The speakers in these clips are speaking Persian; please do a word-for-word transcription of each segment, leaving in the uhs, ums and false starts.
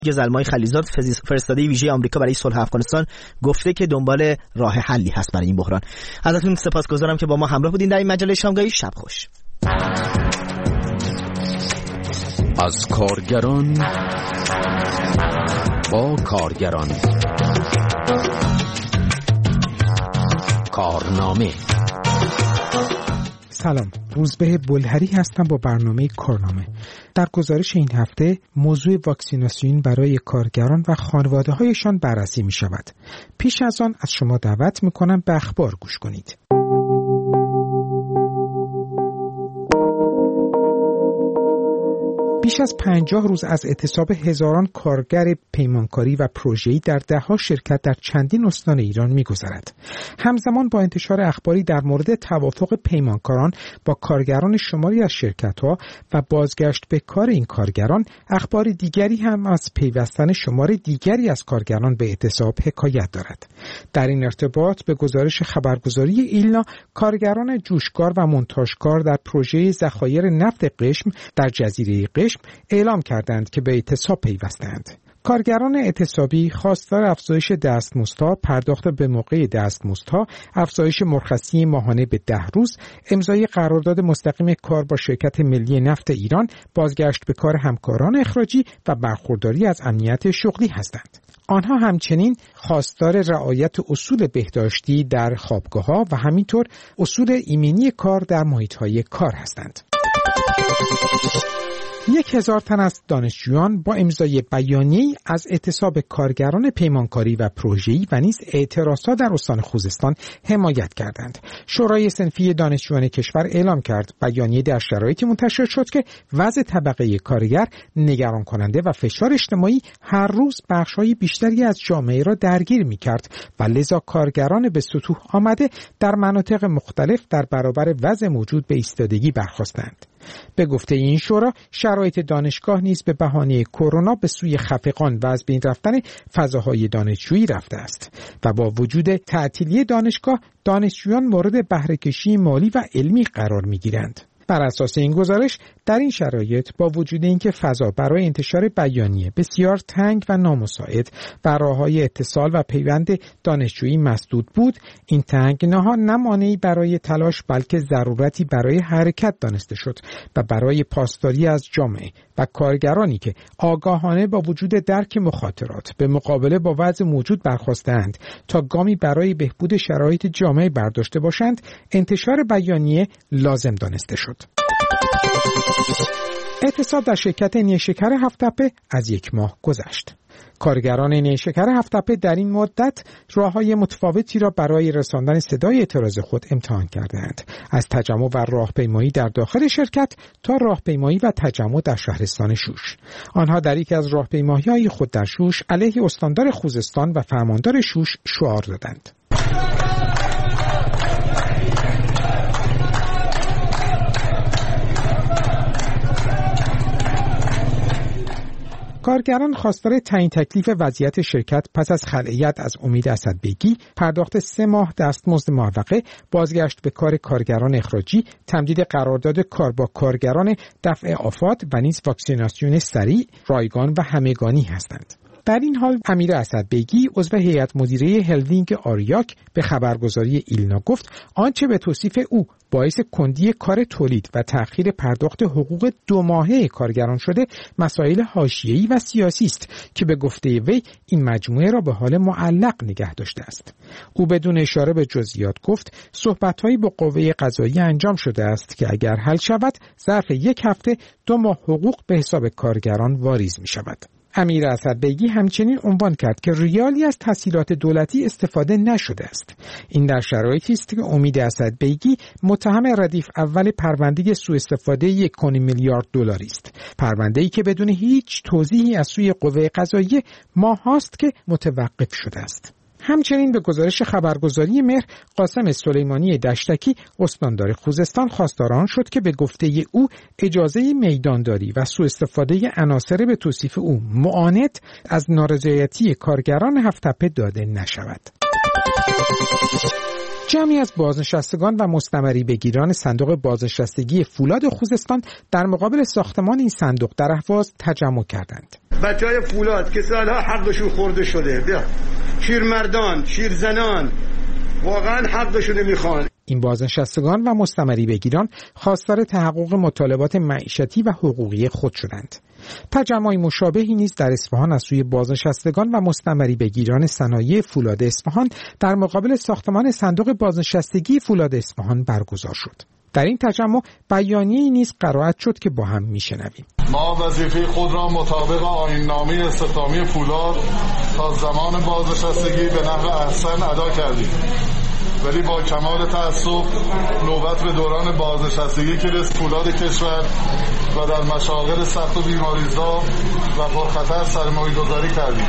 زلمای خلیزاد فرستاده ویژه آمریکا برای صلح افغانستان گفته که دنبال راه حلی هست برای این بحران. ازتون سپاسگزارم که با ما همراه بودین در این مجله شامگاهی. شب خوش. از کارگران با کارگران، کارنامه. سلام، روزبه بلهری هستم با برنامه کارنامه. در گزارش این هفته موضوع واکسیناسیون برای کارگران و خانواده هایشان بررسی می شود. پیش از آن از شما دعوت می کنم به اخبار گوش کنید. بیش از پنجاه روز از اعتصاب هزاران کارگر پیمانکاری و پروژه‌ای در ده‌ها شرکت در چندین استان ایران می‌گذرد. همزمان با انتشار اخباری در مورد توافق پیمانکاران با کارگران شماری از شرکت‌ها و بازگشت به کار این کارگران، اخبار دیگری هم از پیوستن شمار دیگری از کارگران به اعتصاب حکایت دارد. در این ارتباط به گزارش خبرگزاری ایلنا، کارگران جوشکار و مونتاژکار در پروژه ذخایر نفت قشم در جزیره قشم اعلام کردند که به اعتصاب پیوستند. کارگران اعتصابی خواستار افزایش دستمزدها، پرداخت به موقع دستمزدها، افزایش مرخصی ماهانه به ده روز، امضای قرارداد مستقیم کار با شرکت ملی نفت ایران، بازگشت به کار همکاران اخراجی و برخورداری از امنیت شغلی هستند. آنها همچنین خواستار رعایت اصول بهداشتی در خوابگاه‌ها و همینطور اصول ایمنی کار در محیط‌های کار هستند. یک هزار تن از دانشجویان با امضای بیانیه‌ای از اعتصاب کارگران پیمانکاری و پروژه‌ای و نیز اعتراضات در استان خوزستان حمایت کردند. شورای صنفی دانشجویان کشور اعلام کرد بیانیه در شرایطی منتشر شد که وضع طبقه کارگر نگران کننده و فشار اجتماعی هر روز بخش‌های بیشتری از جامعه را درگیر می‌کرد و لذا کارگران به سطوح آمده در مناطق مختلف در برابر وضع موجود به ایستادگی برخاستند. به گفته این شورا، شرایط دانشگاه نیز به بهانه کرونا به سوی خفقان و از بین رفتن فضاهای دانشجویی رفته است و با وجود تعطیلی دانشگاه، دانشجویان مورد بهره‌کشی مالی و علمی قرار می‌گیرند. بر اساس این گزارش، در این شرایط با وجود اینکه فضا برای انتشار بیانیه بسیار تنگ و نامساعد و راه‌های اتصال و پیوند دانشجویی مسدود بود، این تنگناها نه مانعی برای تلاش بلکه ضرورتی برای حرکت دانسته شد و برای پاسداری از جامعه و کارگرانی که آگاهانه با وجود درک مخاطرات به مقابله با وضع موجود برخاستند تا گامی برای بهبود شرایط جامعه برداشته باشند، انتشار بیانیه لازم دانسته شد. اعتصاب در شرکت نیشکر هفت‌تپه از یک ماه گذشت. کارگران نیشکر هفت‌تپه در این مدت راه‌های متفاوتی را برای رساندن صدای اعتراض خود امتحان کردند، از تجمع و راهپیمایی در داخل شرکت تا راهپیمایی و تجمع در شهرستان شوش. آنها در یکی از راهپیمایی‌های خود در شوش علیه استاندار خوزستان و فرماندار شوش شعار دادند. کارگران خواستار تعیین تکلیف وضعیت شرکت پس از خلعیت از امید اسدبیگی، پرداخت سه ماه دستمزد معوقه، بازگشت به کار کارگران اخراجی، تمدید قرارداد کار با کارگران دفع آفات و نیز واکسیناسیون سریع، رایگان و همگانی هستند. در این حال امیر اسدبیگی عضو هیئت مدیره هلوینگ آریاک به خبرگزاری ایلنا گفت آنچه به توصیف او باعث کندی کار تولید و تأخیر پرداخت حقوق دو ماهه کارگران شده مسائل حاشیه‌ای و سیاسی است که به گفته وی این مجموعه را به حال معلق نگه داشته است. او بدون اشاره به جزئیات گفت صحبت‌هایی با قوه قضاییه انجام شده است که اگر حل شود ظرف یک هفته دو ماه حقوق به حساب کارگران واریز می‌شود. امیر اسدبیگی همچنین عنوان کرد که ریالی از تسهیلات دولتی استفاده نشده است. این در شرایطی است که امید اسدبیگی متهم ردیف اول پرونده سوء استفاده یک و نیم میلیارد دلاری است. پرونده‌ای که بدون هیچ توضیحی از سوی قوه قضاییه ماهاست که متوقف شده است. همچنین به گزارش خبرگزاری مهر، قاسم سلیمانی دشتکی استاندار خوزستان خواستار آن شد که به گفته او اجازه میدانداری و سوء استفاده عناصر به توصیف او معاند از نارضایتی کارگران هفت‌تپه داده نشود. جمعی از بازنشستگان و مستمری بگیران صندوق بازنشستگی فولاد خوزستان در مقابل ساختمان این صندوق در اهواز تجمع کردند. بچهای فولاد که سالها حقشون خورده شده، بیا شیرمردان، شیرزنان واقعا حقشون میخوان. این بازنشستگان و مستمری بگیران خواستار تحقق مطالبات معیشتی و حقوقی خود شدند. تجمع مشابهی نیز در اصفهان از سوی بازنشستگان و مستمری بگیران صنایع فولاد اصفهان در مقابل ساختمان صندوق بازنشستگی فولاد اصفهان برگزار شد. در این تجمع بیانیه‌ای نیز قرائت شد که با هم میشنویم. ما وظیفه خود را مطابق آیین‌نامه استخدامی فولاد تا زمان بازنشستگی به نحو احسن ادا کردیم، ولی با کمال تأسف نوبت به دوران بازنشستگی که رسید فولاد کشور و در مشاغل سخت و بیماریزا و پرخطر سرمایه‌گذاری کردیم.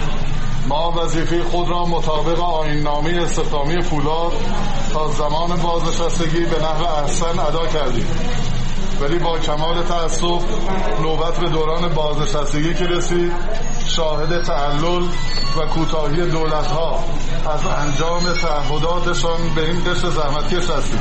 ما وظیفه خود را مطابق آیین‌نامه استخدامی فولاد تا زمان بازنشستگی به نحو احسن ادا کردیم، ولی با کمال تأسف نوبت به دوران بازنشستگی که رسید شاهد تعلل و کوتاهی دولت‌ها از انجام تعهداتشان به این قشر زحمتکش هستیم.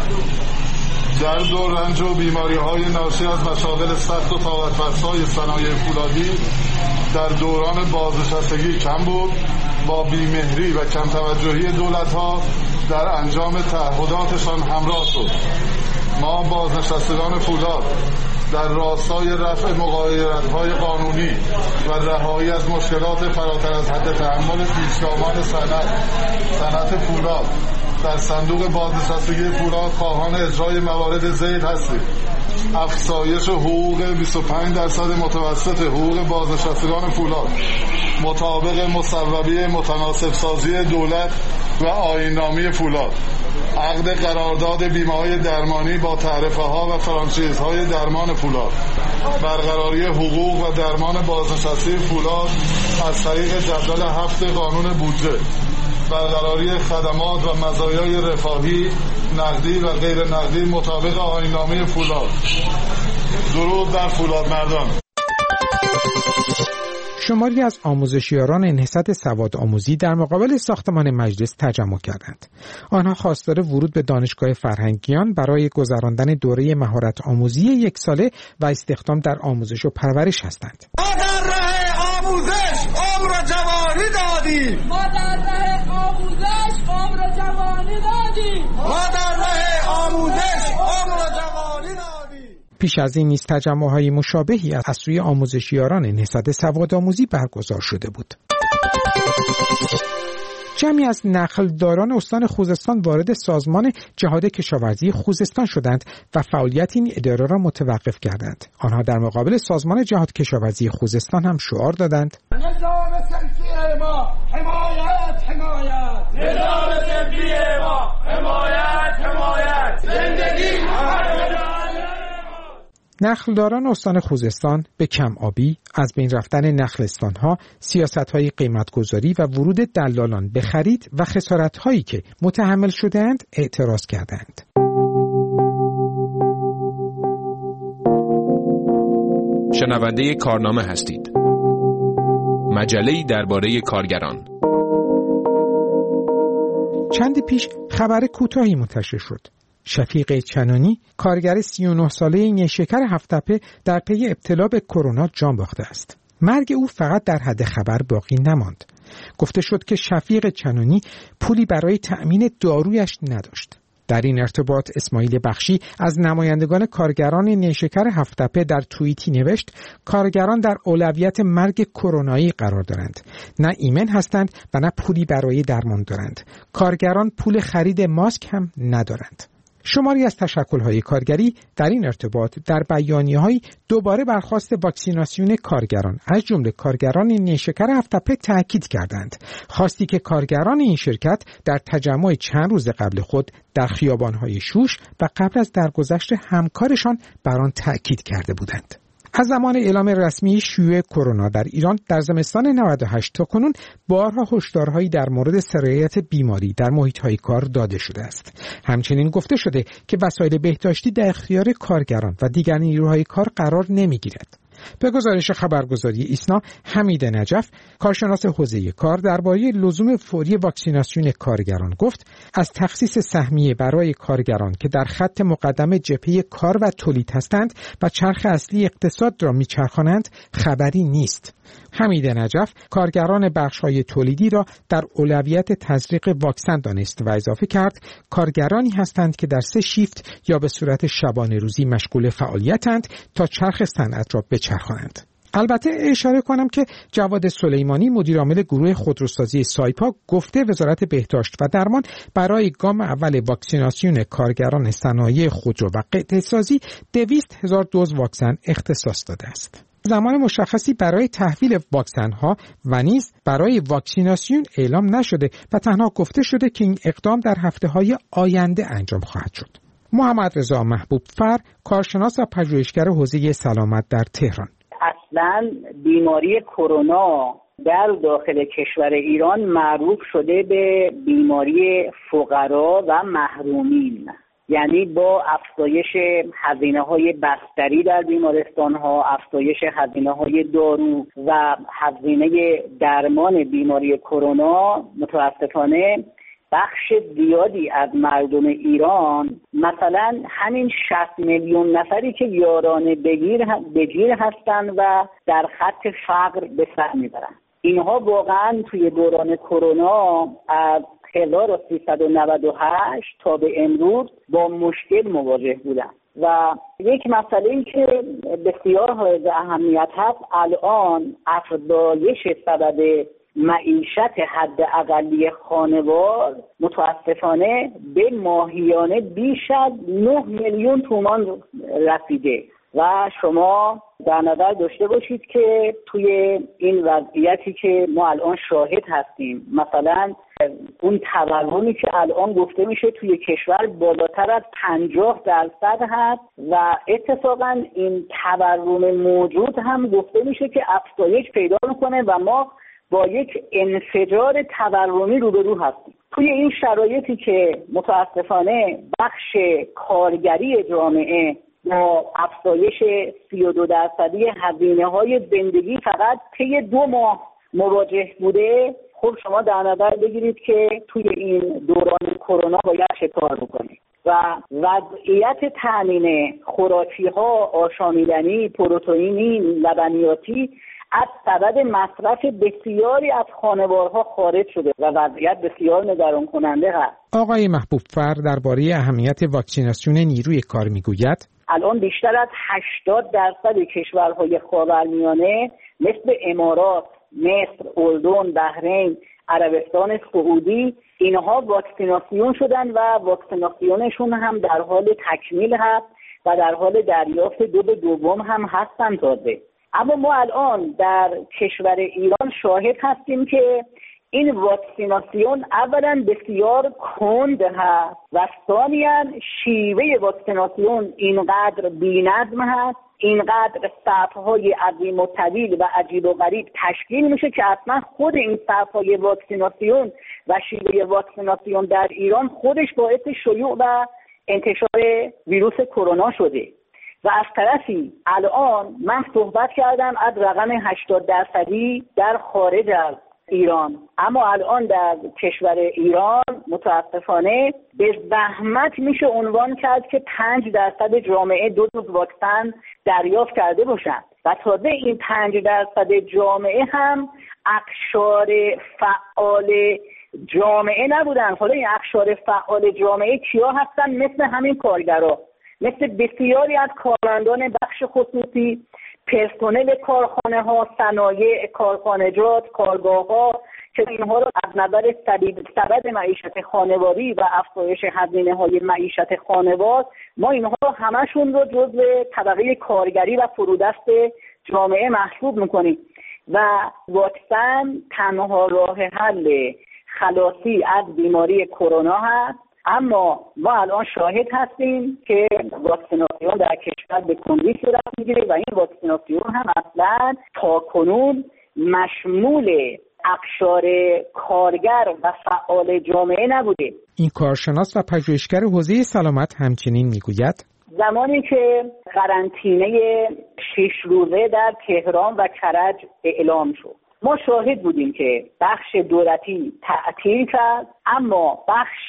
درد و رنج و بیماری‌های ناشی از مشاغل سخت و طاقت‌فرسای صنایع فولادی در دوران بازنشستگی کم بود، با بیمهری و کم توجهی دولت‌ها در انجام تعهداتشان همراه شد. ما بازنشستگان فولاد در راستای رفع مغایرت‌های قانونی و رهایی از مشکلات فراتر از حد تحمل پیشگامان صنعت صنعت فولاد در صندوق بازنشستگی فولاد خواهان اجرای موارد ذیل هستیم. افزایش حقوق بیست و پنج درصد متوسط حقوق بازنشستگان فولاد مطابق مصوبه متناسب سازی دولت و آیین‌نامه فولاد، عقد قرارداد بیمه‌های درمانی با تعرفه‌ها و فرانچیزهای درمان فولاد، برقراری حقوق و درمان بازنشسته فولاد از طریق جدول هفت قانون بودجه، برقراری خدمات و مزایای رفاهی نقدی و غیر نقدی مطابق آیین‌نامه فولاد. درود بر فولاد مردان. شماری از آموزشیاران نهضت سواد آموزی در مقابل ساختمان مجلس تجمع کردند. آنها خواستار ورود به دانشگاه فرهنگیان برای گذراندن دوره مهارت آموزی یک ساله و استخدام در آموزش و پرورش هستند. ما در راه آموزش عمر و جوانی دادیم. ما در راه آموزش عمر و جوانی دادیم. ما در راه آموزش عمر و جوانی دادیم. پیش از این نیز تجمع‌های مشابهی از سوی آموزشیاران نهضت سوادآموزی برگزار شده بود. جمعی از نخلداران استان خوزستان وارد سازمان جهاد کشاورزی خوزستان شدند و فعالیت این اداره را متوقف کردند. آنها در مقابل سازمان جهاد کشاورزی خوزستان هم شعار دادند: نظام سلفی ما حمایت حمایت، نظام سلفی ما حمایت حمایت، زندگی حمایت. نخلداران استان خوزستان به کم آبی، از بین رفتن نخلستان‌ها، سیاست‌های قیمت‌گذاری و ورود دلالان به خرید و خسارت‌هایی که متحمل شده‌اند اعتراض کردند. شنونده کارنامه هستید. مجله‌ای درباره کارگران. چندی پیش خبر کوتاهی منتشر شد. شفیق چنانی، کارگر سی و نه ساله نیشکر هفت‌تپه، در پی ابتلا به کرونا جان باخته است. مرگ او فقط در حد خبر باقی نماند. گفته شد که شفیق چنانی پولی برای تأمین دارویش نداشت. در این ارتباط اسماعیل بخشی از نمایندگان کارگران نیشکر هفت‌تپه در توییتی نوشت: کارگران در اولویت مرگ کرونایی قرار دارند. نه ایمن هستند و نه پولی برای درمان دارند. کارگران پول خرید ماسک هم ندارند. شماری از تشکل‌های کارگری در این ارتباط در بیانیه‌های دوباره برخواست واکسیناسیون کارگران از جمله کارگران نیشکر هفت‌تپه تاکید کردند. خواستی که کارگران این شرکت در تجمع چند روز قبل خود در خیابان‌های شوش و قبل از درگذشت همکارشان بر آن تاکید کرده بودند. از زمان اعلام رسمی شیوع کرونا در ایران در زمستان نود و هشت تا کنون بارها هشدارهایی در مورد سرایت بیماری در محیط‌های کار داده شده است. همچنین گفته شده که وسایل بهداشتی در اختیار کارگران و دیگر نیروهای کار قرار نمی‌گیرد. به گزارش خبرگزاری ایسنا، حمید نجف، کارشناس حوزه کار، درباره لزوم فوری واکسیناسیون کارگران گفت از تخصیص سهمیه برای کارگران که در خط مقدم جبهه کار و تولید هستند و چرخ اصلی اقتصاد را میچرخانند خبری نیست. حمید نجف کارگران بخش‌های تولیدی را در اولویت تزریق واکسن دانست و اضافه کرد کارگرانی هستند که در سه شیفت یا به صورت شبانه روزی مشغول فعالیتند تا چرخ صنعت را بچرخانند. البته اشاره کنم که جواد سلیمانی مدیرعامل گروه خودروسازی سایپا گفته وزارت بهداشت و درمان برای گام اول واکسیناسیون کارگران صنایع خودرو و قطعه سازی دویست هزار دوز واکسن اختصاص داده است. زمان مشخصی برای تحویل واکسن ها و نیز برای واکسیناسیون اعلام نشده و تنها گفته شده که این اقدام در هفته های آینده انجام خواهد شد. محمد رضا محبوب فر، کارشناس و پژوهشگر حوزه سلامت در تهران: اصلا بیماری کرونا در داخل کشور ایران معروف شده به بیماری فقرا و محرومین، یعنی با افزایش هزینه‌های بستری در بیمارستان‌ها، افزایش هزینه‌های دارو و هزینه درمان بیماری کرونا، متاسفانه بخش زیادی از مردم ایران، مثلا همین شصت میلیون نفری که یارانه بگیر بگیر هستند و در خط فقر به سر میبرند، اینها واقعا توی دوران کرونا از هزار و سیصد و نود و هشت تا به امروز با مشکل مواجه بودن. و یک مسئله‌ای که بسیار حائز اهمیت هست، الان افزایش سبب معیشت حد اقلی خانوار متاسفانه به ماهیانه بیش از نه میلیون تومان رسیده و شما در نظر داشته باشید که توی این وضعیتی که ما الان شاهد هستیم، مثلا اون تورمی که الان گفته میشه توی کشور بالاتر از پنجاه درصد هست و اتفاقا این تورم موجود هم گفته میشه که افزایش پیدا میکنه و ما با یک انفجار تورمی روبرو هستیم. توی این شرایطی که متاسفانه بخش کارگری جامعه با افزایش سی و دو درصدی هزینه‌های زندگی فقط طی دو ماه مواجه بوده، خب شما در نظر بگیرید که توی این دوران کرونا باید چه کار بکنید. و وضعیت تامین خوراکی‌ها، آشامیدنی، پروتئینی، لبنیاتی از سبب مصرف بسیاری از خانوارها خارج شده و وضعیت بسیار نگران کننده هست. آقای محبوب فر درباره اهمیت واکسیناسیون نیروی کار میگوید: الان بیشتر از هشتاد درصد کشورهای خاورمیانه مثل امارات، مصر، اردن، بحرین، عربستان سعودی، اینها واکسیناسیون شدن و واکسیناسیونشون هم در حال تکمیل هست و در حال دریافت دوز دوم هم هستن تازه. اما ما الان در کشور ایران شاهد هستیم که این واکسیناسیون اولا بسیار کند هست و ثانیاً شیوه واکسیناسیون اینقدر بی‌نظم هست، اینقدر صف‌های عظیم و طویل و عجیب و غریب تشکیل میشه که اصلا خود این صف‌های واکسیناسیون و شیوه واکسیناسیون در ایران خودش باعث شیوع و انتشار ویروس کرونا شده. و از طرفی الان من صحبت کردم از رقم هشتاد درصدی در خارج از ایران، اما الان در کشور ایران متاسفانه به زحمت میشه عنوان کرد که پنج درصد جامعه دو دوز واکسن دریافت کرده باشند و تازه این پنج درصد جامعه هم اقشار فعال جامعه نبودن. حالا این اقشار فعال جامعه کیا هستن؟ مثل همین کارگرها، مثل بسیاری از کارمندان بخش خصوصی، پرسنل کارخانه ها، صنایع، کارخانجات، کارگاه ها که اینها رو از نظر سبد معیشت خانواری و افزایش هزینه های معیشت خانوار ما اینها رو همشون رو جزو طبقه کارگری و فرودست جامعه محسوب میکنیم و واکسن تنها راه حل خلاصی از بیماری کرونا هست. اما ما الان شاهد هستیم که واکسیناسیون در کشور به کندی صورت میگیره و این واکسیناسیون هم اصلا تا کنون مشمول اقشار کارگر و فعال جامعه نبوده. این کارشناس و پژوهشگر حوزه سلامت همچنین میگوید: زمانی که قرنطینه شش روزه در تهران و کرج اعلام شد، ما شاهد بودیم که بخش دولتی تعطیل کرد، اما بخش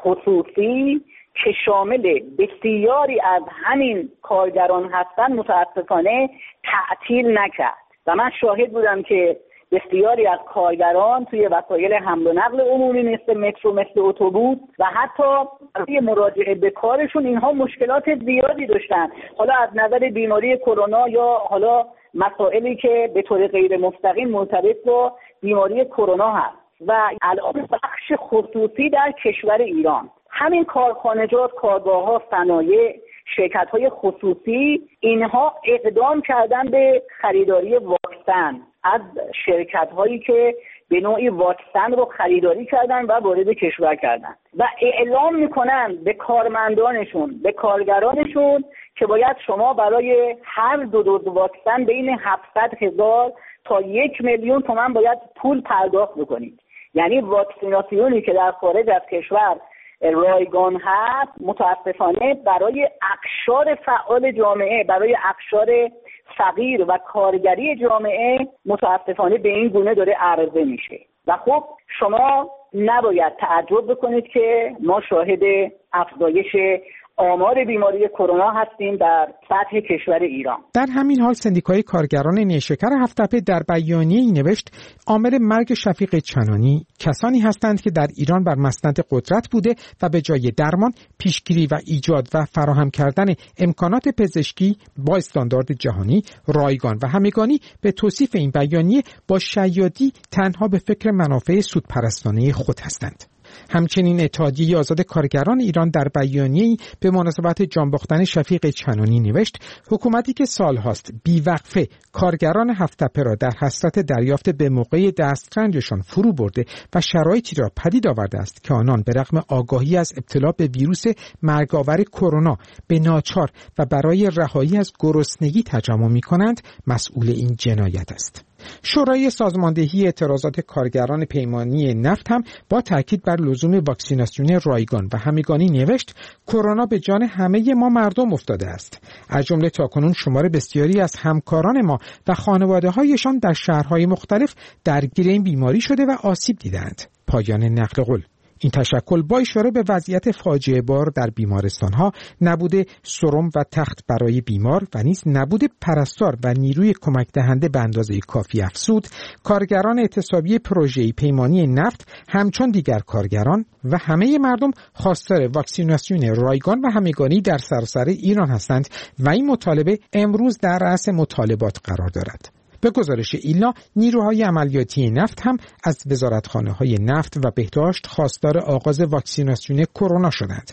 خصوصی که شامل بسیاری از همین کارگران هستند متاسفانه تعطیل نکرد و من شاهد بودم که بسیاری از کارگران توی وسایل حمل و نقل عمومی مثل مترو، مثل اتوبوس و حتی برای مراجعه به کارشون اینها مشکلات زیادی داشتن، حالا از نظر بیماری کرونا یا حالا مسائلی که به طور غیر مستقیم مرتبط با بیماری کرونا هست. و الان بخش خصوصی در کشور ایران، همین کارخانجات، کارگاه‌ها، صنایع، شرکت‌های خصوصی، اینها اقدام کردن به خریداری واکسن از شرکت‌هایی که به نوعی واکسن رو خریداری کردن و وارد کشور کردن و اعلام میکنن به کارمندانشون، به کارگرانشون که باید شما برای هر دو دوز واکسن بین هفتصد هزار تا یک میلیون تومان باید پول پرداخت بکنید. یعنی واکسیناسیونی که در خارج از کشور رایگان هست متاسفانه برای اقشار فعال جامعه، برای اقشار فقیر و کارگری جامعه متاسفانه به این گونه داره عرضه میشه و خب شما نباید تعجب بکنید که ما شاهد افزایش آمار بیماری کرونا هستیم در سطح کشور ایران. در همین حال سندیکای کارگران نیشکر هفت‌تپه در بیانیه‌ای نوشت عامل مرگ شفیق چنانی کسانی هستند که در ایران بر مسند قدرت بوده و به جای درمان، پیشگیری و ایجاد و فراهم کردن امکانات پزشکی با استاندارد جهانی، رایگان و همگانی به توصیف این بیانیه با شیادی تنها به فکر منافع سودپرستانه خود هستند. همچنین اتحادیه آزاد کارگران ایران در بیانیه‌ای به مناسبت جان باختن شفیق چنانی نوشت حکومتی که سالهاست بیوقفه کارگران هفت‌تپه را در حسرت دریافت به موقع دسترنجشان فرو برده و شرایطی را پدید آورده است که آنان به رغم آگاهی از ابتلا به ویروس مرگ‌آور کرونا به ناچار و برای رهایی از گرسنگی تجمع می‌کنند، مسئول این جنایت است. شورای سازماندهی اعتراضات کارگران پیمانی نفت هم با تاکید بر لزوم واکسیناسیون رایگان و همگانی نوشت کرونا به جان همه ما مردم افتاده است. از جمله تاکنون شمار بسیاری از همکاران ما و خانواده‌هایشان در شهرهای مختلف درگیر این بیماری شده و آسیب دیدند. پایان نقل قول. این تشکل با اشاره به وضعیت فاجعه بار در بیمارستان‌ها، نبود سرم و تخت برای بیمار و نیز نبود پرستار و نیروی کمک دهنده به اندازه کافی افزود، کارگران اعتصابی پروژه‌ای پیمانی نفت همچون دیگر کارگران و همه مردم خواستار واکسیناسیون رایگان و همگانی در سراسر ایران هستند و این مطالبه امروز در رأس مطالبات قرار دارد. به گزارش ایلنا، نیروهای عملیاتی نفت هم از وزارتخانه‌های نفت و بهداشت خواستار آغاز واکسیناسیون کرونا شدند.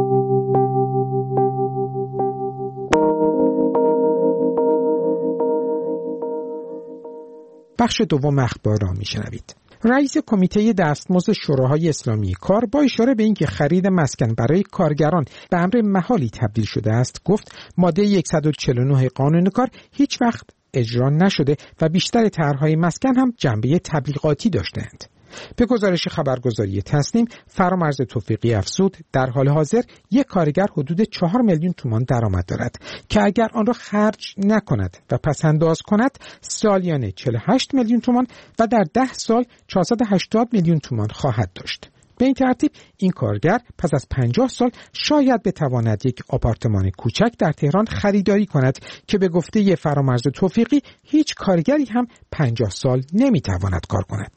بخش دوم اخبار را می‌شنوید. رئیس کمیته دستمزد شوراهای اسلامی کار با اشاره به اینکه خرید مسکن برای کارگران به امر محالی تبدیل شده است، گفت ماده صد و چهل و نه قانون کار هیچ وقت اجرا نشده و بیشتر طرح‌های مسکن هم جنبه تبلیغاتی داشتند. به گزارش خبرگزاری تصنیم، فرامرز توفیقی افزود در حال حاضر یک کارگر حدود چهار میلیون تومان درآمد دارد که اگر آن را خرج نکند و پس انداز کند سالیانه چهل و هشت میلیون تومان و در ده سال چهارصد و هشتاد میلیون تومان خواهد داشت. به این ترتیب این کارگر پس از پنجاه سال شاید بتواند یک آپارتمان کوچک در تهران خریداری کند که به گفته فرامرز توفیقی هیچ کارگری هم پنجاه سال نمیتواند کار کند.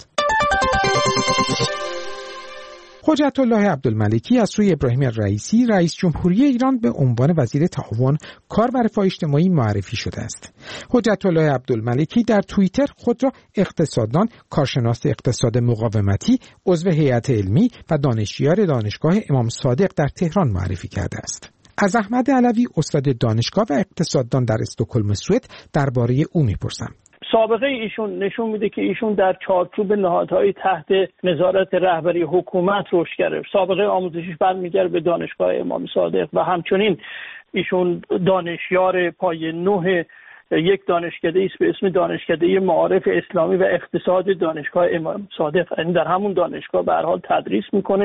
حجت الله عبدالملکی از سوی ابراهیم رئیسی رئیس جمهوری ایران به عنوان وزیر تعاون، کار و رفاه اجتماعی معرفی شده است. حجت الله عبدالملکی در توییتر خود را اقتصاددان، کارشناس اقتصاد مقاومتی، عضو هیئت علمی و دانشیار دانشگاه امام صادق در تهران معرفی کرده است. از احمد علوی استاد دانشگاه و اقتصاددان در استکهلم سوئد درباره او میپرسم. سابقه ایشون نشون میده که ایشون در چارچوب نهادهای تحت نظارت رهبری حکومت رشد کرده. سابقه آموزشیش برمیگرده به دانشگاه امام صادق و همچنین ایشون دانشیار پایه نه یک دانشکده است به اسم دانشکده معارف اسلامی و اقتصاد دانشگاه امام صادق. یعنی در همون دانشگاه به هر حال تدریس میکنه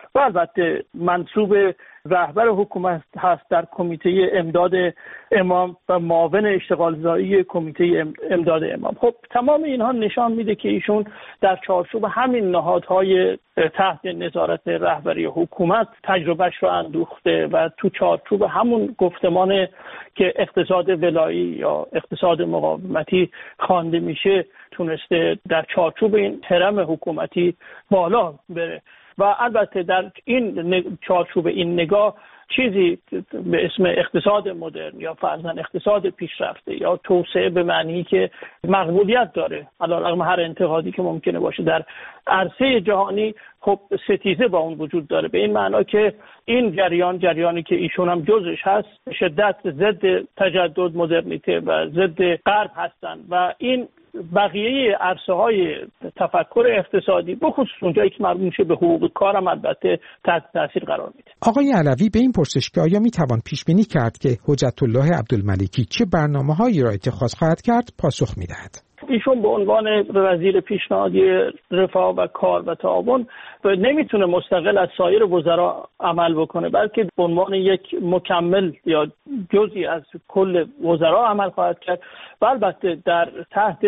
و البته منصوب رهبر حکومت هست در کمیته امداد امام و معاون اشتغالزایی کمیته امداد امام. خب تمام اینها نشان میده که ایشون در چارچوب همین نهادهای تحت نظارت رهبری حکومت تجربهش رو اندوخته و تو چارچوب همون گفتمان که اقتصاد ولایی یا اقتصاد مقاومتی خوانده میشه تونسته در چارچوب این هرم حکومتی بالا بره. و البته در این چارچوب این نگاه چیزی به اسم اقتصاد مدرن یا فرضاً اقتصاد پیشرفته یا توسعه به معنی که مقبولیت داره علیرغم هر انتقادی که ممکنه باشه در عرصه جهانی، خب ستیزه با اون وجود داره، به این معنا که این جریان جریانی که ایشون هم جزش هست شدت ضد تجدد مدرنیته و ضد غرب هستن و این بقیه عرصه های تفکر اقتصادی بخصوص اونجایی که مربوط میشه به حقوق کار هم البته تحت تاثیر قرار میده. آقای علوی به این پرسش که آیا میتوان پیش بینی کرد که حجت الله عبدالملکی چه برنامه‌هایی را اتخاذ خواهد کرد پاسخ میدهد. ایشون به عنوان وزیر پیشنهادی رفاه و کار و تعاون نمیتونه مستقل از سایر وزرا عمل بکنه، بلکه به عنوان یک مکمل یا جزئی از کل وزرا عمل خواهد کرد و البته در تحت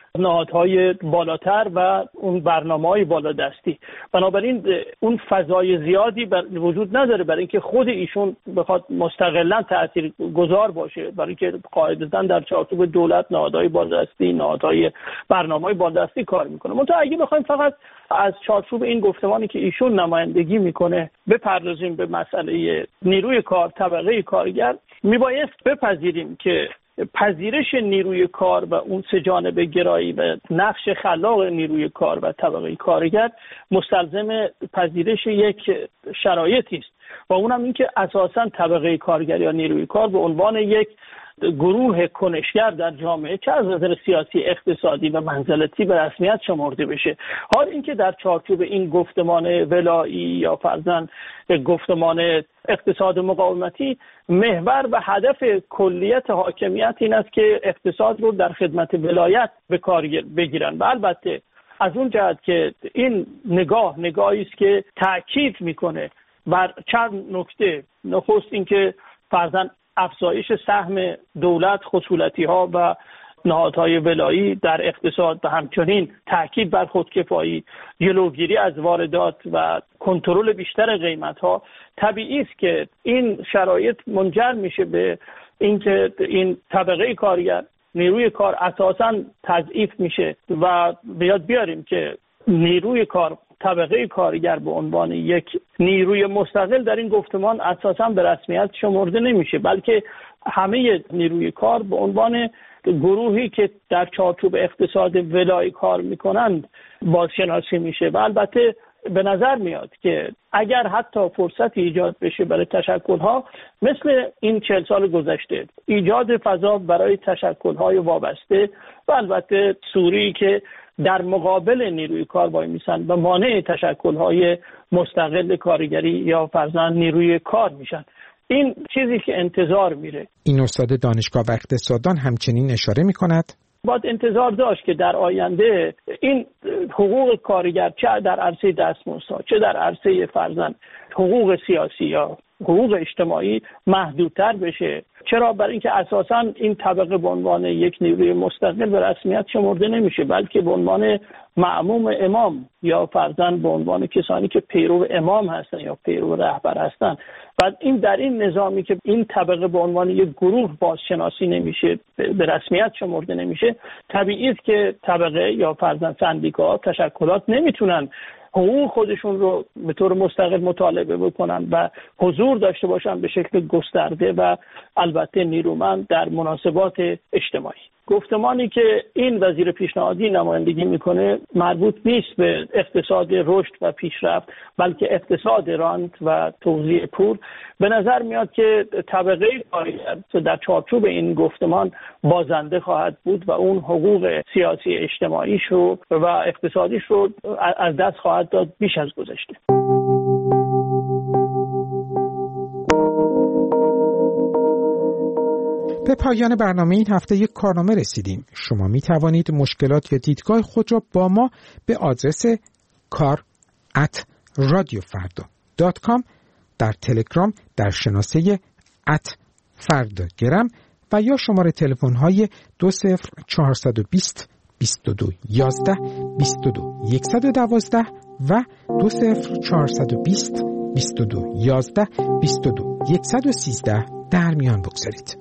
نهادهای بالاتر و اون برنامه‌های بالادستی. بنابراین اون فضای زیادی بر وجود نداره برای اینکه خود ایشون بخواد مستقلاً تاثیرگذار باشه، برای اینکه قاعدتاً در چارچوب دولت نهادهای بالادستی، نهادهای برنامه‌های بالادستی کار میکنه. منتها اگه بخوایم فقط از چارچوب این گفتمانی که ایشون نمایندگی میکنه بپردازیم به مسئله نیروی کار، طبقه کارگر، میبایست بپذیریم که پذیرش نیروی کار و اون سه جانبه گرایی و نقش خلاق نیروی کار و طبقه کارگر مستلزم پذیرش یک شرایطی است و اونم این که اساساً طبقه کارگر یا نیروی کار به عنوان یک گروه کنشگر در جامعه چه از نظر سیاسی، اقتصادی و منزلتی به رسمیت شمرده بشه. حال اینکه در چارچوب این گفتمان ولایی یا فرضاً گفتمان اقتصاد مقاومتی محور و هدف کلیت حاکمیت این است که اقتصاد رو در خدمت ولایت به کار بگیرن و البته از اون جهت که این نگاه نگاهی است که تاکید میکنه بر چند نکته. نخست اینکه فرضاً افزایش سهم دولت، خصولتی ها و نهادهای ولایی در اقتصاد و همچنین تاکید بر خودکفایی، جلوگیری از واردات و کنترل بیشتر قیمت ها، طبیعی است که این شرایط منجر میشه به اینکه این طبقه کارگر، نیروی کار اساساً تضعیف میشه و بیاد بیاریم که نیروی کار، طبقه کارگر به عنوان یک نیروی مستقل در این گفتمان اساساً به رسمیت شمرده نمیشه، بلکه همه نیروی کار به عنوان گروهی که در چارچوب اقتصاد ولایی کار میکنند بازشناسی میشه و البته به نظر میاد که اگر حتی فرصتی ایجاد بشه برای تشکل‌ها مثل این چهل سال گذشته، ایجاد فضا برای تشکل‌های وابسته و البته سوری که در مقابل نیروی کار وای میسن و مانع تشکل‌های مستقل کارگری یا فرضاً نیروی کار میشن، این چیزی که انتظار میره. این استاد دانشگاه و اقتصاددان همچنین اشاره میکند باید انتظار داشت که در آینده این حقوق کارگر چه در عرصه دستمزدها چه در عرصه فرضاً حقوق سیاسی یا حقوق اجتماعی محدودتر بشه. چرا؟ برای اینکه اساساً این طبقه به عنوان یک نیروی مستقل به رسمیت شمرده نمیشه، بلکه به عنوان مأموم امام یا فرضاً به عنوان کسانی که پیرو امام هستن یا پیرو رهبر هستن و این در این نظامی که این طبقه به عنوان یک گروه بازشناسی نمیشه، به رسمیت شمرده نمیشه، طبیعی است که طبقه یا فرضاً سندیکاها، تشکلات نمیتونن حقوق خودشون رو به طور مستقل مطالبه بکنن و حضور داشته باشن به شکل گسترده و البته نیرومند در مناسبات اجتماعی. گفتمانی که این وزیر پیشنهادی نمایندگی میکنه مربوط نیست به اقتصاد رشد و پیشرفت، بلکه اقتصاد رانت و توزیع پول. به نظر میاد که طبقه کارگر در چارچوب این گفتمان بازنده خواهد بود و اون حقوق سیاسی اجتماعیش رو و اقتصادیش رو از دست خواهد داد بیش از گذشته. به پایان برنامه این هفته یک کارنامه رسیدیم. شما می توانید مشکلات یا دیدگاه خود را با ما به آدرس کار ات رادیو فردا دات کام، در تلگرام در شناسه ات فردگرم و یا شماره تلفن های دو صفر چهارصد و بیست بیست و دو یازده بیست و دو صد و دوازده و دو صفر چهارصد و بیست بیست و دو یازده بیست و دو صد و سیزده در میان بگذارید.